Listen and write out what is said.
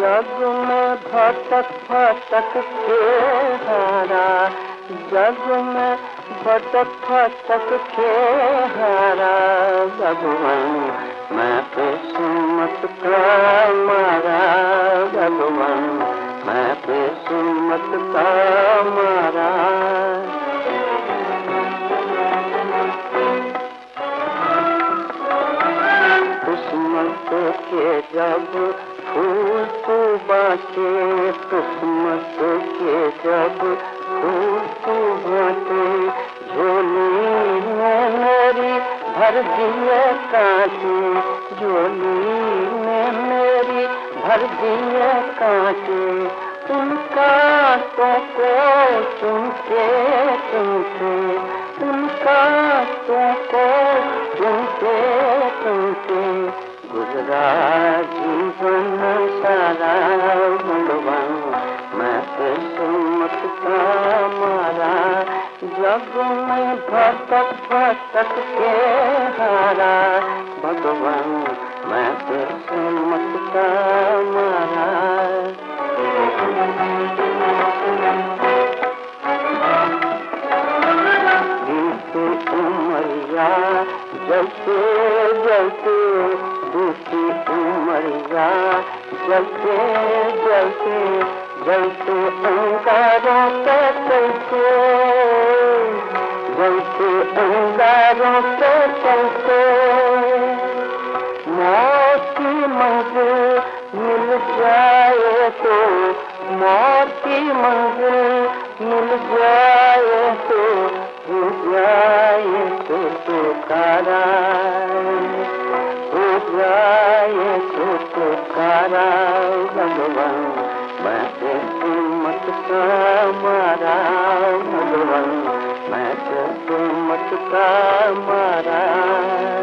जग में भटक भटक के हारा, जग में भटक भटक के हारा। भगवान मैं किस्मत का मारा, भगवान मैं किस्मत का मारा। किस्मत के जब फूल तो बाटे, किस्मत के जब फूल तो बाटे, झोली में मेरी भर दिए कांटे, झोली में मेरी भर दिए कांटे। उनका तो को चुनते चुनते, उनका तो को चुनते चुनते गुजरा जीवन सारा। भगवान मैं किस्मत का मारा, जग में भटक भटक के हारा। भगवान मैं किस्मत का मारा। उमरिया जलते जलते, दूसरी उमरिया जलते जलते, जलते अंगारों के चलते, जलते अंगारों के चलते। मौत की मंजिल मिल जाए तो, मौत की मंजिल मिल जाए तो, हो जाए तो पुकारा, हो जाए तो पुकारा। भगवान मैं किस्मत का मारा, भगवान मैं किस्मत का मारा।